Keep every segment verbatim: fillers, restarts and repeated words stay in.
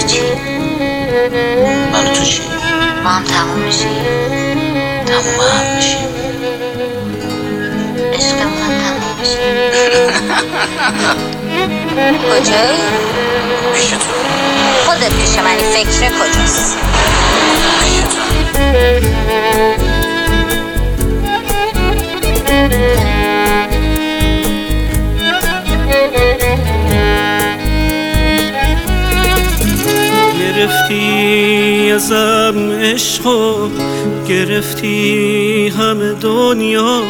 تو چی؟ من و تو چی؟ ما هم تموم میشیم. تموم هم میشیم. عشقمون هم تموم میشه. کجایی؟ پیش تو. خودت پیش منی، فکر کجاست؟ پیش تو. گرفتی ازم عشقو، گرفتی همه دنیا،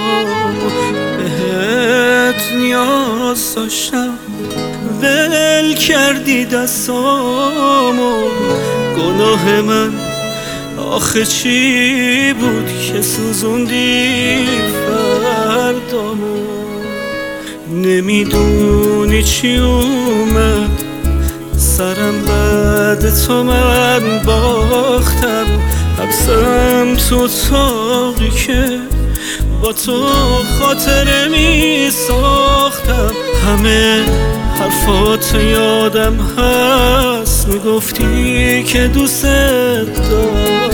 بهت نیاز داشتم ول کردی دستامو. گناه من آخه چی بود که سوزوندی فردامو؟ نمیدونی چی اومد سرم بعد تو من باختم، حبسم تو اتاقی که با تو خاطره می ساختم. همه حرفات یادم هست، میگفتی که دوست دارم،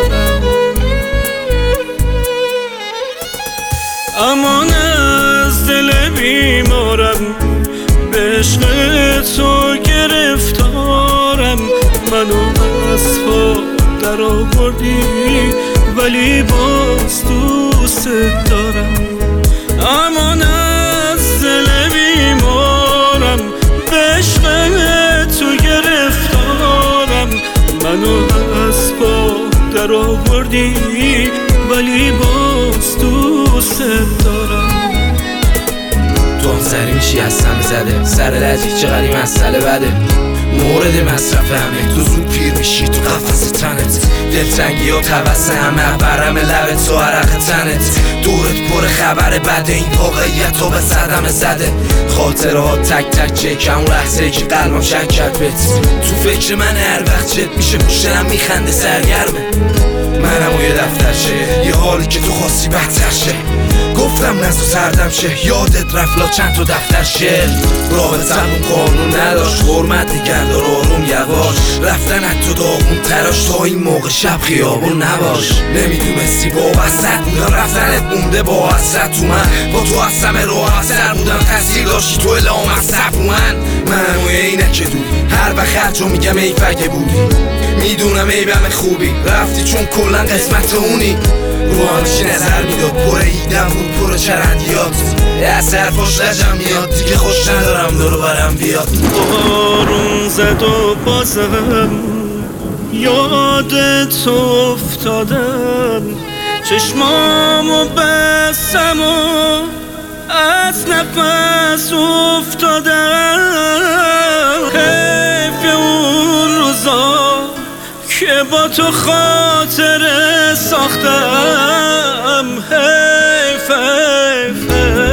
امان از دل بیمارم، به عشق تو گرفتارم. منو از پا در آوردی ولی باز دوست دارم، امان از دل بیمارم، به عشق تو گرفتارم. منو از پا در آوردی ولی باز دوست دارم. تو هم سری میشی از سم زده، سر لجی چقدر این مسئله بده، مورد مصرف همه. تو زود پیر میشی تو قفس تنت، دلتنگی ها توسط همه برم لبت و عرق تنت. دورت پر خبر بده، این واقعیت رو به صدمه زده. خاطرات تک تک چکم اون لحظه که قلبم شک کرد بهت. تو فکر من هر وقت جد میشه پشتنم میخنده سرگرمه. منم و یه دفترشه، یه حالی که تو خواستی بهتر شه. گفتم نزو سردم شه، یادت رفلا چند تا دفتر شه. رابطمون قانون نداشت، حرمت نگهدار آروم یواش. رفتن حتی داغون تراش، تا این موقع شب خیابون نباش. نمیدونستی با وسط بودم، رفتنت مونده با حسرت تو من. با تو از همه راه اثر بودم، تاثیر داشتی تو الهام مصرف من. منم و اینه که دوری، هر وقت هر جا میگم ای فگه بودی. میدونم عیبم خوبی، رفتی چون کلا قسمت اونی. رو همشی نظر میداد، پر ایدم بود پر چرندیات. از حرفاش لجم میاد، دیگه خوش ندارم دارو برم بیاد. بارون زد و بازم یاد تو افتادم، چشمامو بستم و از نفس افتادم. حیف اون روزا که با تو خاطره ساختم. حیف حیف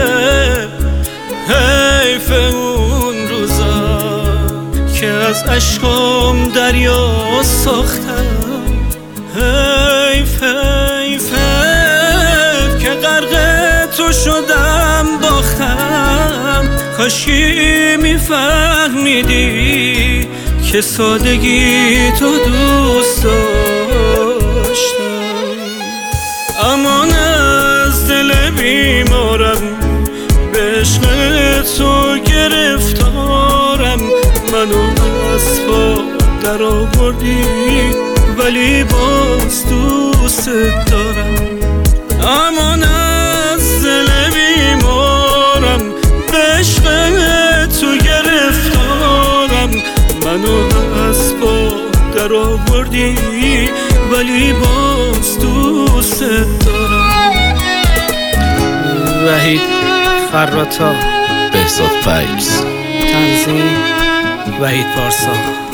حیف اون روزا که از عشقم دریا ساختم. حیف حیف حیف که غرق تو شدم باختم. کاشی میفهمیدی که سادگی تو دوست داشتم، امان از دل بیمارم، به عشق تو گرفتارم. منو از پا در آوردی ولی باز دوست دارم، امان از دل بیمارم، به عشق تو گرفتارم. منو از پا در آوردی ولی باز دوست دارم. وحید خراتا، بهزاد فیکس، تنظیم وحید پارسا.